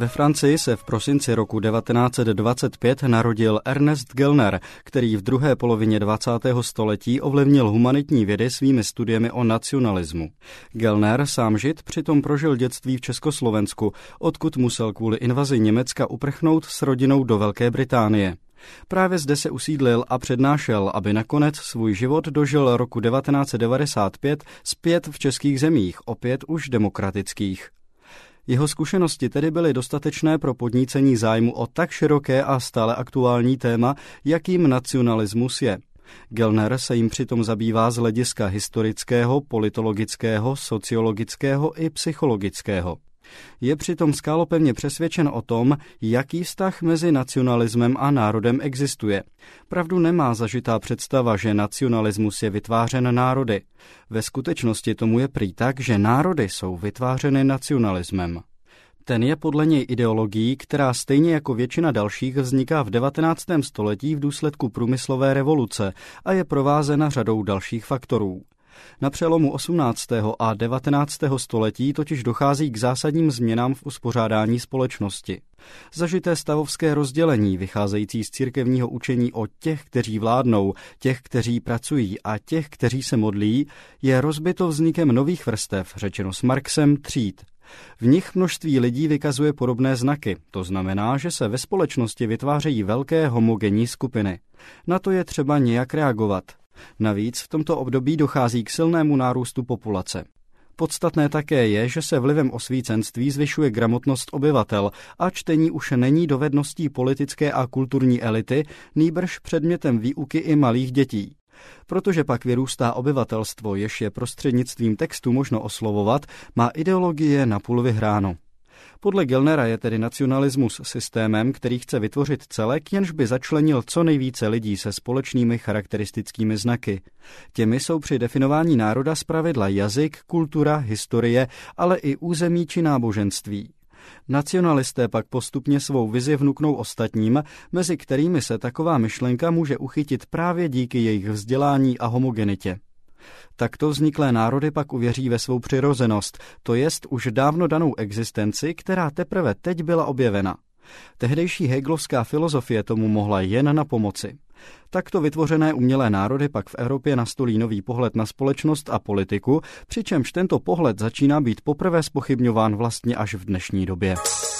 Ve Francii se v prosinci roku 1925 narodil Ernest Gellner, který v druhé polovině 20. století ovlivnil humanitní vědy svými studiemi o nacionalismu. Gellner, sám Žid, přitom prožil dětství v Československu, odkud musel kvůli invazi Německa uprchnout s rodinou do Velké Británie. Právě zde se usídlil a přednášel, aby nakonec svůj život dožil roku 1995 zpět v českých zemích, opět už demokratických. Jeho zkušenosti tedy byly dostatečné pro podnícení zájmu o tak široké a stále aktuální téma, jakým nacionalismus je. Gellner se jim přitom zabývá z hlediska historického, politologického, sociologického i psychologického. Je přitom skálopevně přesvědčen o tom, jaký vztah mezi nacionalismem a národem existuje. Pravdu nemá zažitá představa, že nacionalismus je vytvářen národy. Ve skutečnosti tomu je prý tak, že národy jsou vytvářeny nacionalismem. Ten je podle něj ideologií, která stejně jako většina dalších vzniká v 19. století v důsledku průmyslové revoluce a je provázena řadou dalších faktorů. Na přelomu 18. a 19. století totiž dochází k zásadním změnám v uspořádání společnosti. Zažité stavovské rozdělení, vycházející z církevního učení o těch, kteří vládnou, těch, kteří pracují a těch, kteří se modlí, je rozbito vznikem nových vrstev, řečeno s Marxem, tříd. V nich množství lidí vykazuje podobné znaky, to znamená, že se ve společnosti vytvářejí velké homogenní skupiny. Na to je třeba nějak reagovat. Navíc v tomto období dochází k silnému nárůstu populace. Podstatné také je, že se vlivem osvícenství zvyšuje gramotnost obyvatel a čtení už není dovedností politické a kulturní elity, nýbrž předmětem výuky i malých dětí. Protože pak vyrůstá obyvatelstvo, jež je prostřednictvím textu možno oslovovat, má ideologie napůl vyhráno. Podle Gellnera je tedy nacionalismus systémem, který chce vytvořit celek, jenž by začlenil co nejvíce lidí se společnými charakteristickými znaky. Těmi jsou při definování národa zpravidla jazyk, kultura, historie, ale i území či náboženství. Nacionalisté pak postupně svou vizi vnuknou ostatním, mezi kterými se taková myšlenka může uchytit právě díky jejich vzdělání a homogenitě. Takto vzniklé národy pak uvěří ve svou přirozenost, to jest už dávno danou existenci, která teprve teď byla objevena. Tehdejší hegelovská filozofie tomu mohla jen napomoci. Takto vytvořené umělé národy pak v Evropě nastolí nový pohled na společnost a politiku, přičemž tento pohled začíná být poprvé zpochybňován vlastně až v dnešní době.